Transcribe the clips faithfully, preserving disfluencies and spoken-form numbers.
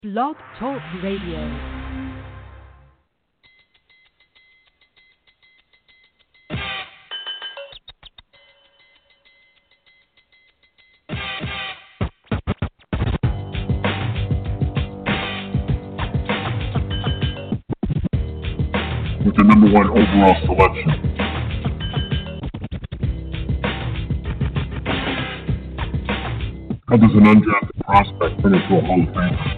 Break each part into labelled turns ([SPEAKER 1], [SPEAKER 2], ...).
[SPEAKER 1] Blog Talk Radio.
[SPEAKER 2] With the number one overall selection. How does an undrafted prospect turn into a Hall of Famer?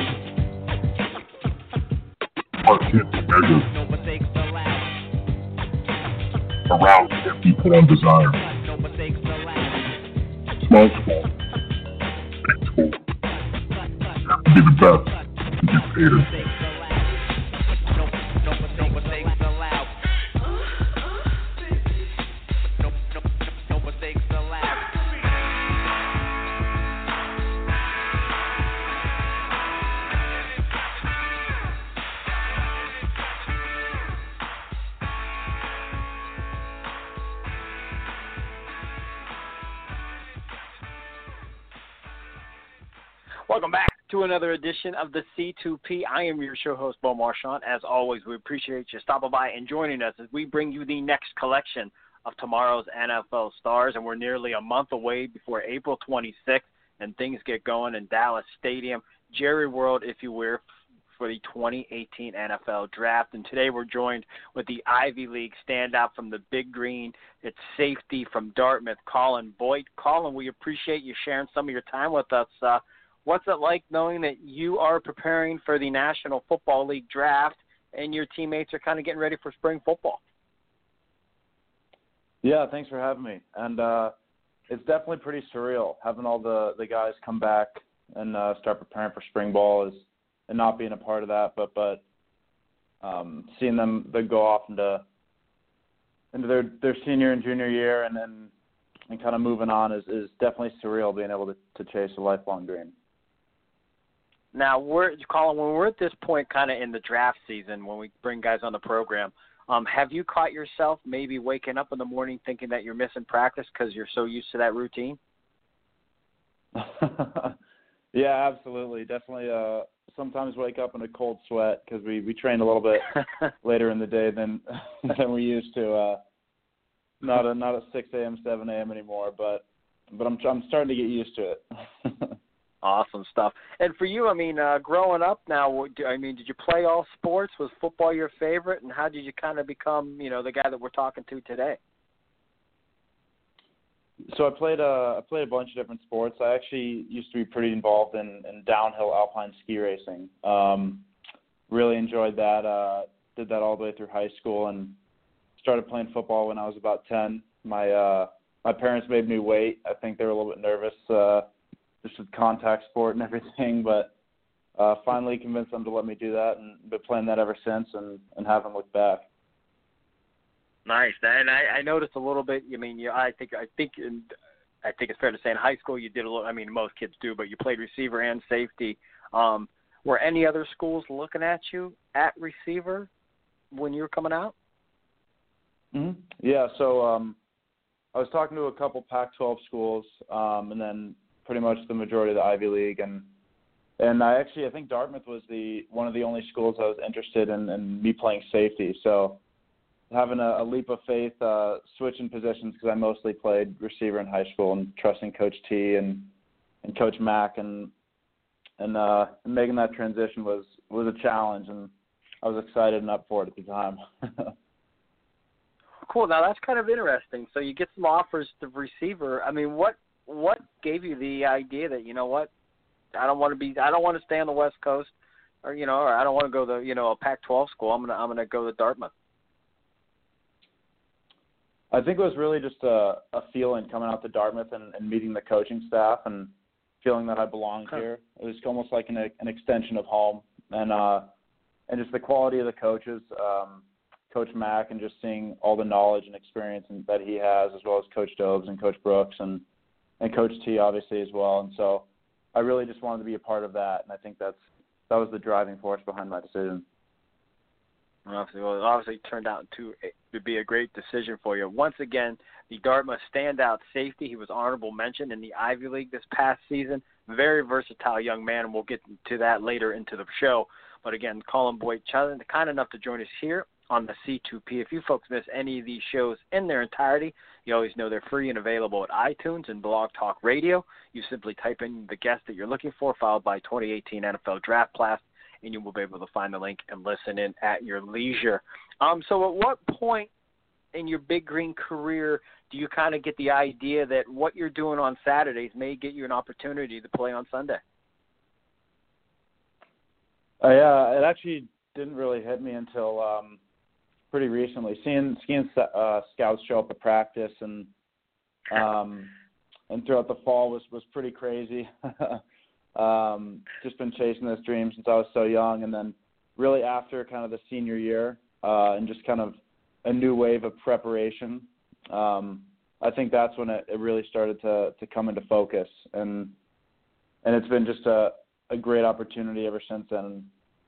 [SPEAKER 2] Heart can't be measured. Around can't be put on desire. Small school, big school. You have to be the best to get paid it.
[SPEAKER 3] Welcome back to another edition of the C two P. I am your show host, Beau Marchant. As always, we appreciate you stopping by and joining us as we bring you the next collection of tomorrow's N F L stars. And we're nearly a month away before April twenty-sixth, and things get going in Dallas Stadium, Jerry World, if you will, for the twenty eighteen N F L Draft. And today we're joined with the Ivy League standout from the Big Green. It's safety from Dartmouth, Colin Boyd. Colin, we appreciate you sharing some of your time with us. Uh, What's it like knowing that you are preparing for the National Football League draft and your teammates are kind of getting ready for spring football?
[SPEAKER 4] Yeah, thanks for having me. And uh, it's definitely pretty surreal having all the, the guys come back and uh, start preparing for spring ball is, and not being a part of that, but but um, seeing them they go off into into their, their senior and junior year and then and kind of moving on is, is definitely surreal being able to, to chase a lifelong dream.
[SPEAKER 3] Now, we're, Colin, when we're at this point kind of in the draft season, when we bring guys on the program, um, have you caught yourself maybe waking up in the morning thinking that you're missing practice because you're so used to that routine?
[SPEAKER 4] Yeah, absolutely. Definitely uh, sometimes wake up in a cold sweat because we, we train a little bit later in the day than than we used to. Uh, not a, not at six a.m., seven a.m. anymore, but but I'm I'm starting to get used to it.
[SPEAKER 3] Awesome stuff. And for you, I mean, uh, growing up now, I mean, did you play all sports? Was football your favorite? And how did you kind of become, you know, the guy that we're talking to today?
[SPEAKER 4] So I played a, I played a bunch of different sports. I actually used to be pretty involved in, in downhill alpine ski racing. Um, really enjoyed that. Uh, did that all the way through high school and started playing football when I was about ten. My uh, my parents made me wait. I think they were a little bit nervous. Uh, just with contact sport and everything, but uh, finally convinced them to let me do that and been playing that ever since and, and haven't looked back.
[SPEAKER 3] Nice. And I, I noticed a little bit, I mean, you, I think I think in, I think it's fair to say in high school you did a little, I mean, most kids do, but you played receiver and safety. Um, were any other schools looking at you at receiver when you were coming out?
[SPEAKER 4] Mm-hmm. Yeah, so um, I was talking to a couple Pac twelve schools um, and then pretty much the majority of the Ivy League, and and I actually I think Dartmouth was the one of the only schools I was interested in, in me playing safety. So having a, a leap of faith, uh, switching positions because I mostly played receiver in high school, and trusting Coach T and and Coach Mack, and and, uh, and making that transition was was a challenge, and I was excited and up for it at the time.
[SPEAKER 3] Cool. Now that's kind of interesting. So you get some offers to receiver. I mean, what what gave you the idea that, you know what, I don't want to be, I don't want to stay on the West Coast, or you know, or I don't want to go to, you know, a Pac twelve school. I'm gonna I'm gonna go to Dartmouth.
[SPEAKER 4] I think it was really just a, a feeling coming out to Dartmouth and, and meeting the coaching staff and feeling that I belonged huh. here. It was almost like an an extension of home, and uh, and just the quality of the coaches. Um, Coach Mack, and just seeing all the knowledge and experience that he has, as well as Coach Dobes and Coach Brooks and, and Coach T, obviously, as well. And so I really just wanted to be a part of that, and I think that's that was the driving force behind my decision.
[SPEAKER 3] Obviously, well, it obviously turned out to, to be a great decision for you. Once again, the Dartmouth standout safety. He was honorable mention in the Ivy League this past season. Very versatile young man, and we'll get to that later into the show. But again, Colin Boyd, kind enough to join us here on the C two P. If you folks miss any of these shows in their entirety, you always know they're free and available at iTunes and Blog Talk Radio. You simply type in the guest that you're looking for, followed by twenty eighteen N F L Draft Class, and you will be able to find the link and listen in at your leisure. Um, so at what point in your Big Green career do you kind of get the idea that what you're doing on Saturdays may get you an opportunity to play on Sunday?
[SPEAKER 4] Uh, yeah, it actually didn't really hit me until um, pretty recently. Seeing seeing uh, scouts show up at practice and um, and throughout the fall was, was pretty crazy. um, just been chasing this dream since I was so young, and then really after kind of the senior year uh, and just kind of a new wave of preparation. Um, I think that's when it, it really started to, to come into focus, and and it's been just a, a great opportunity ever since then.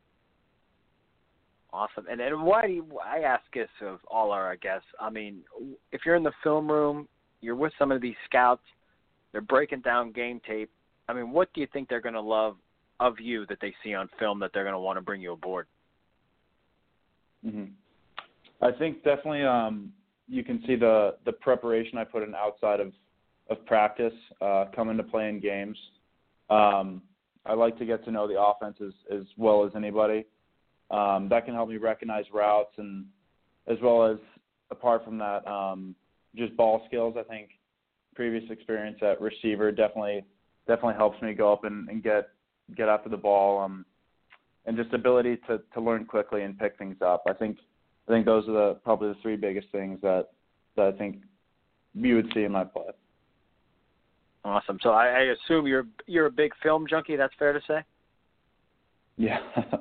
[SPEAKER 3] Awesome. And and why do you, I ask this of all our guests? I mean, if you're in the film room, you're with some of these scouts, they're breaking down game tape. I mean, what do you think they're going to love of you that they see on film that they're going to want to bring you aboard?
[SPEAKER 4] Mm-hmm. I think definitely um, you can see the, the preparation I put in outside of, of practice uh, come into play in games. Um, I like to get to know the offense as, as well as anybody. Um, that can help me recognize routes, and as well as, apart from that, um, just ball skills. I think previous experience at receiver definitely definitely helps me go up and, and get get after the ball, um, and just ability to, to learn quickly and pick things up. I think I think those are the probably the three biggest things that, that I think you would see in my play.
[SPEAKER 3] Awesome. So I, I assume you're you're a big film junkie. That's fair to say.
[SPEAKER 4] Yeah.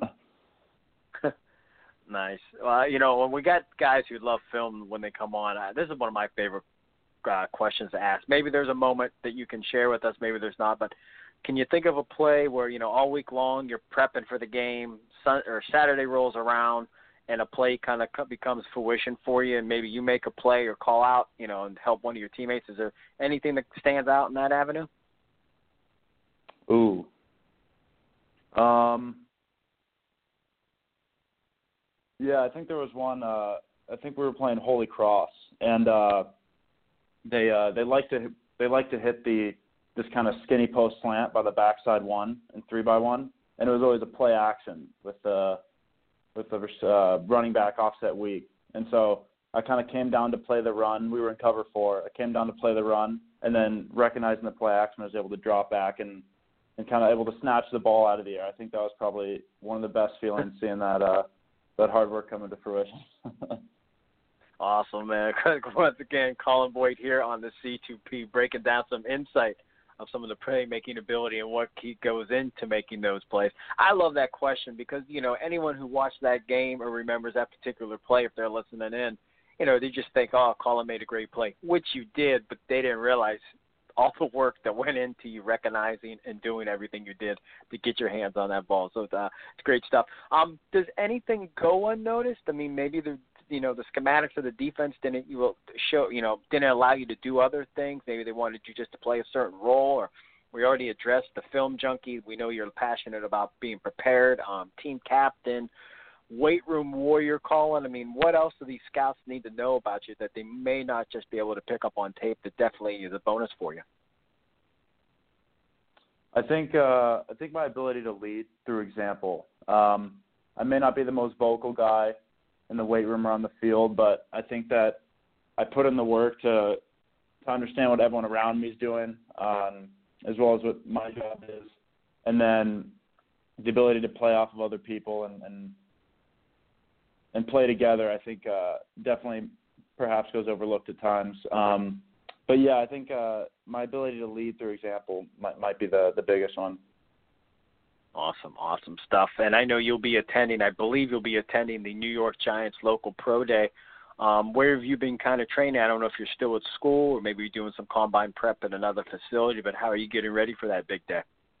[SPEAKER 3] Nice. Well, you know, when we got guys who love film when they come on, uh, this is one of my favorite uh, questions to ask. Maybe there's a moment that you can share with us. Maybe there's not. But can you think of a play where, you know, all week long you're prepping for the game, sun, or Saturday rolls around, and a play kind of becomes fruition for you, and maybe you make a play or call out, you know, and help one of your teammates? Is there anything that stands out in that avenue?
[SPEAKER 4] Ooh. Um. Yeah, I think there was one. Uh, I think we were playing Holy Cross, and uh, they uh, they like to they like to hit the this kind of skinny post slant by the backside one and three by one, and it was always a play action with the with the uh, running back offset weak. And so I kind of came down to play the run. We were in cover four. I came down to play the run, and then recognizing the play action, I was able to drop back and and kind of able to snatch the ball out of the air. I think that was probably one of the best feelings, seeing that. Uh, that hard work coming to fruition.
[SPEAKER 3] Awesome, man. Once again, Colin Boyd here on the C two P, breaking down some insight of some of the playmaking ability and what key goes into making those plays. I love that question because, you know, anyone who watched that game or remembers that particular play, if they're listening in, you know, they just think, oh, Colin made a great play, which you did, but they didn't realize all the work that went into you recognizing and doing everything you did to get your hands on that ball. So uh, it's great stuff. Um, does anything go unnoticed? I mean, maybe the you know the schematics of the defense didn't you will show you know didn't allow you to do other things. Maybe they wanted you just to play a certain role. Or we already addressed the film junkie. We know you're passionate about being prepared. Um, team captain, weight room warrior, Colin. I mean, what else do these scouts need to know about you that they may not just be able to pick up on tape that definitely is a bonus for you?
[SPEAKER 4] I think uh, I think my ability to lead through example. Um, I may not be the most vocal guy in the weight room or on the field, but I think that I put in the work to to understand what everyone around me is doing, um, as well as what my job is, and then the ability to play off of other people and and, and play together. I think uh, definitely perhaps goes overlooked at times. Um, But, yeah, I think uh, my ability to lead through example might, might be the, the biggest one.
[SPEAKER 3] Awesome, awesome stuff. And I know you'll be attending, I believe you'll be attending the New York Giants local pro day. Um, where have you been kind of training? I don't know if you're still at school or maybe you're doing some combine prep at another facility, but how are you getting ready for that big day?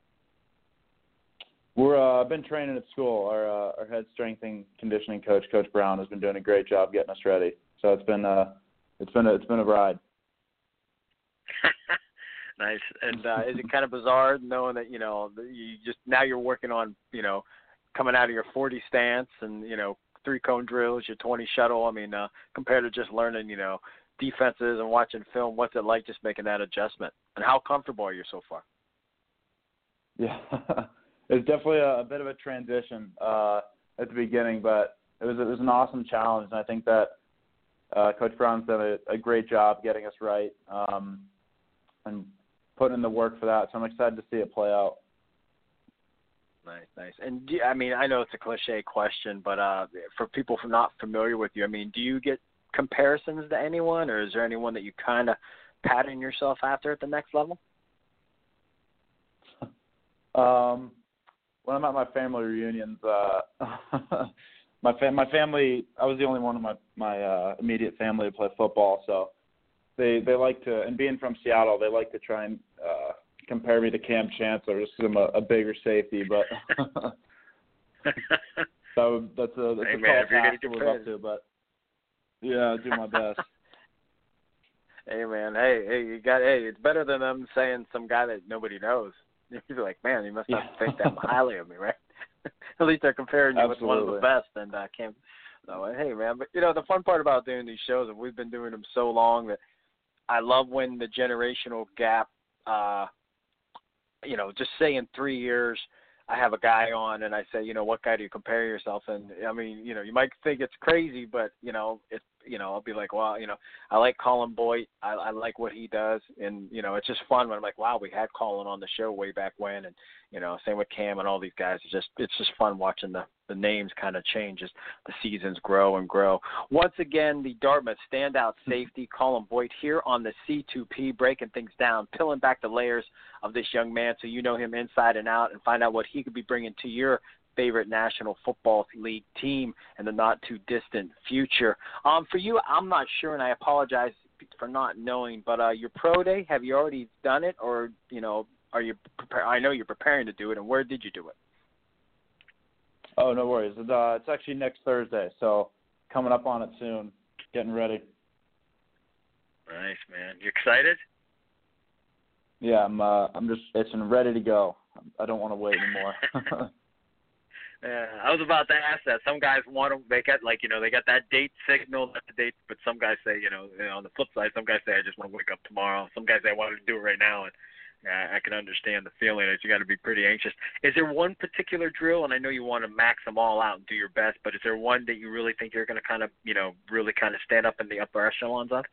[SPEAKER 4] We're uh, I've been training at school. Our uh, our head strength and conditioning coach, Coach Brown, has been doing a great job getting us ready. So it's been uh, it's been a, it's been a ride.
[SPEAKER 3] Nice. And uh, is it kind of bizarre knowing that, you know, you just now you're working on, you know, coming out of your forty stance and, you know, three cone drills, your twenty shuttle. I mean, uh, compared to just learning, you know, defenses and watching film, what's it like just making that adjustment? And how comfortable are you so far?
[SPEAKER 4] Yeah, it's definitely a, a bit of a transition uh, at the beginning, but it was it was an awesome challenge, and I think that uh, Coach Brown's done a, a great job getting us right um, and putting in the work for that. So I'm excited to see it play out.
[SPEAKER 3] Nice, nice. And do, I mean, I know it's a cliche question, but uh, for people who are not familiar with you, I mean, do you get comparisons to anyone, or is there anyone that you kind of pattern yourself after at the next level?
[SPEAKER 4] Um, when I'm at my family reunions, uh, my fam- my family, I was the only one of my my uh, immediate family to play football, so they they like to, and being from Seattle, they like to try and uh, compare me to Cam Chancellor just because I'm a, a bigger safety, but so that's a that's
[SPEAKER 3] hey,
[SPEAKER 4] a
[SPEAKER 3] man,
[SPEAKER 4] tall task to live up to, but yeah, I'll do my best.
[SPEAKER 3] Hey man, hey, hey, you got, hey, it's better than them saying some guy that nobody knows. You're like, man, you must not
[SPEAKER 4] yeah.
[SPEAKER 3] think that highly of me, right? At least they're comparing you
[SPEAKER 4] Absolutely.
[SPEAKER 3] with one of the best, and uh, Cam. So, hey man, but you know the fun part about doing these shows, and we've been doing them so long that I love when the generational gap. Uh, you know, just say in three years, I have a guy on, and I say, you know, what guy do you compare yourself? And I mean, you know, you might think it's crazy, but you know, it's, you know, I'll be like, well, you know, I like Colin Boyd. I, I like what he does, and you know, it's just fun when I'm like, wow, we had Colin on the show way back when, and you know, same with Cam and all these guys. It's just, it's just fun watching the the names kind of change as the seasons grow and grow. Once again, the Dartmouth standout safety, Colin Boyd, here on the C two P, breaking things down, peeling back the layers of this young man so you know him inside and out and find out what he could be bringing to your favorite National Football League team in the not-too-distant future. Um, for you, I'm not sure, and I apologize for not knowing, but uh, your pro day, have you already done it, or, you know, are you prepare- I know you're preparing to do it, and where did you do it?
[SPEAKER 4] Oh, no worries. It's, uh, it's actually next Thursday, so coming up on it soon, getting ready.
[SPEAKER 3] Nice, man. You excited?
[SPEAKER 4] Yeah, I'm uh, I'm just itching, ready to go. I don't want to wait anymore.
[SPEAKER 3] Yeah, I was about to ask that. Some guys want to, they got like, you know, they got that date signal, not the date, but some guys say, you know, you know, on the flip side, some guys say, I just want to wake up tomorrow. Some guys say, I want to do it right now. And uh, I can understand the feeling that you got to be pretty anxious. Is there one particular drill, and I know you want to max them all out and do your best, but is there one that you really think you're going to kind of, you know, really kind of stand up in the upper echelons on?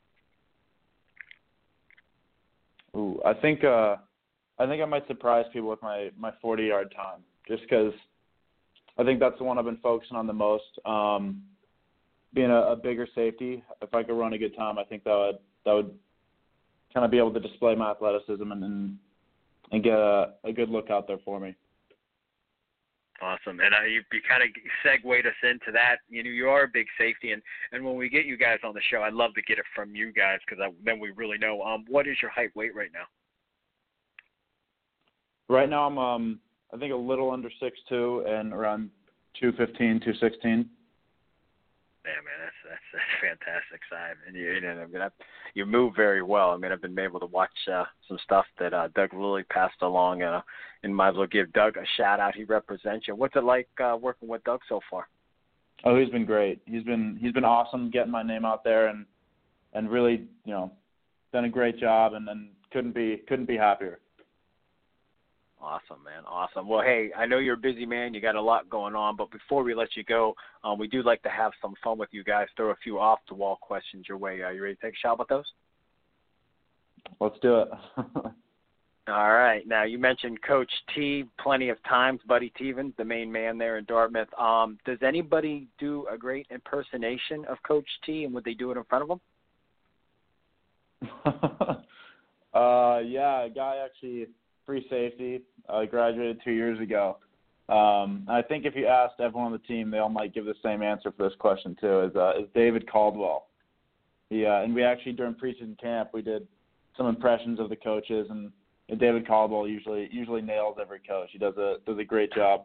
[SPEAKER 4] Ooh, I think uh, I think I might surprise people with my my forty-yard time, just because I think that's the one I've been focusing on the most. Um, being a, a bigger safety, if I could run a good time, I think that would that would kind of be able to display my athleticism and and, and get a, a good look out there for me.
[SPEAKER 3] Awesome. And uh, you, you kind of segued us into that. You know, you are a big safety, and, and when we get you guys on the show, I'd love to get it from you guys because then we really know. Um, what is your height weight right now? Right now I'm, um,
[SPEAKER 4] I think, a little under six two and around two fifteen, two sixteen.
[SPEAKER 3] Yeah, man, that's that's, that's fantastic, Simon. And you, you know, I mean, I, you move very well. I mean, I've been able to watch uh, some stuff that uh, Doug Lilly passed along, uh, and might as well give Doug a shout out. He represents you. What's it like uh, working with Doug so far?
[SPEAKER 4] Oh, he's been great. He's been he's been awesome getting my name out there and and really, you know, done a great job, and, and couldn't be couldn't be happier.
[SPEAKER 3] Awesome, man. Awesome. Well, hey, I know you're a busy man. You got a lot going on. But before we let you go, um, we do like to have some fun with you guys, throw a few off-the-wall questions your way. Are you ready to take a shot with those?
[SPEAKER 4] Let's do it.
[SPEAKER 3] All right. Now, you mentioned Coach T plenty of times, Buddy Teven, the main man there in Dartmouth. Um, does anybody do a great impersonation of Coach T, and would they do it in front of him?
[SPEAKER 4] uh, yeah, a guy actually – free safety. I uh, graduated two years ago. Um, I think if you asked everyone on the team, they all might give the same answer for this question too. Is uh, is David Caldwell? Yeah, and we actually during preseason camp we did some impressions of the coaches, and, and David Caldwell usually usually nails every coach. He does a does a great job.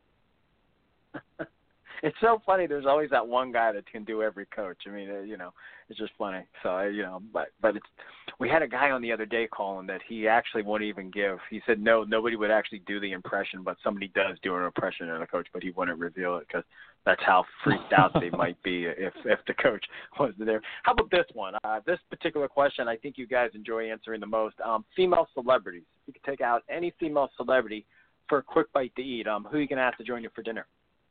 [SPEAKER 3] It's so funny. There's always that one guy that can do every coach. I mean, uh, you know, it's just funny. So, uh, you know, but but it's we had a guy on the other day calling that he actually wouldn't even give. He said no, nobody would actually do the impression, but somebody does do an impression of the coach, but he wouldn't reveal it because that's how freaked out they might be if if the coach wasn't there. How about this one? Uh, this particular question, I think you guys enjoy answering the most. Um, female celebrities. You could take out any female celebrity for a quick bite to eat. Um, who are you going to ask to join you for dinner?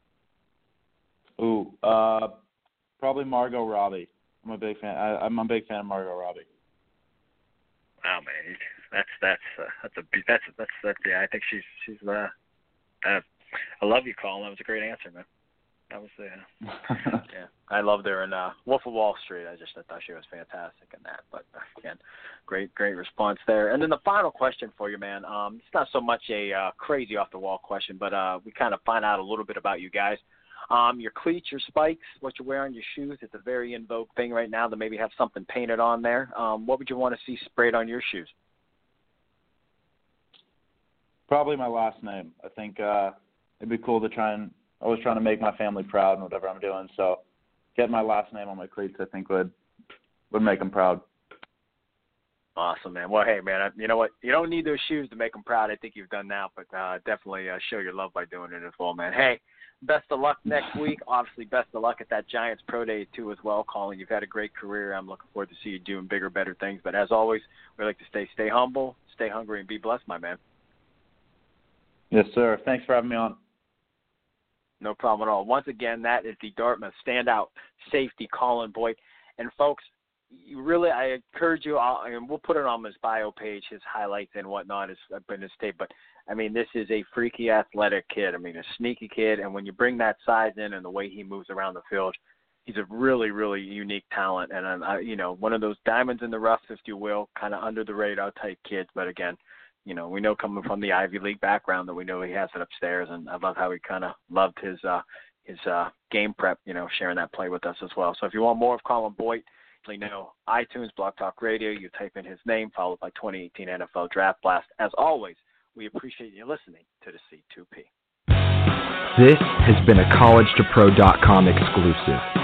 [SPEAKER 4] Ooh, uh, probably Margot Robbie. I'm a big fan. I, I'm a big fan of Margot Robbie.
[SPEAKER 3] Wow, man, that's that's uh, that's a that's that's that's yeah. I think she's she's uh, uh I love you, Colin. That was a great answer, man. That was the uh, yeah. I loved her in uh, Wolf of Wall Street. I just I thought she was fantastic in that. But again, great great response there. And then the final question for you, man. Um, it's not so much a uh, crazy off the wall question, but uh, we kind of find out a little bit about you guys. Um, your cleats, your spikes, what you wear on your shoes. It's a very in vogue thing right now to maybe have something painted on there. Um, what would you want to see sprayed on your shoes?
[SPEAKER 4] Probably my last name. I think uh, it'd be cool to try and I was trying to make my family proud in whatever I'm doing. So getting my last name on my cleats, I think would would make them proud.
[SPEAKER 3] Awesome, man. Well, hey, man, you know what? You don't need those shoes to make them proud. I think you've done that, but uh, definitely uh, show your love by doing it as well, man. Hey, best of luck next week. Obviously, best of luck at that Giants Pro Day, too, as well, Colin. You've had a great career. I'm looking forward to see you doing bigger, better things. But as always, we like to stay stay humble, stay hungry, and be blessed, my man.
[SPEAKER 4] Yes, sir. Thanks for having me on.
[SPEAKER 3] No problem at all. Once again, that is the Dartmouth standout safety, Colin Boyd. And, folks, you really, I encourage you, I'll, and we'll put it on his bio page, his highlights and whatnot, his, his tape. But, I mean, this is a freaky athletic kid. I mean, a sneaky kid. And when you bring that size in and the way he moves around the field, he's a really, really unique talent. And, uh, you know, one of those diamonds in the rough, if you will, kind of under the radar type kids. But, again, you know, we know coming from the Ivy League background that we know he has it upstairs. And I love how he kind of loved his uh, his uh, game prep, you know, sharing that play with us as well. So if you want more of Colin Boyd, you know, iTunes, Blog Talk Radio, you type in his name, followed by twenty eighteen N F L Draft Blast. As always, we appreciate you listening to the C two P.
[SPEAKER 5] This has been a college to pro dot com exclusive.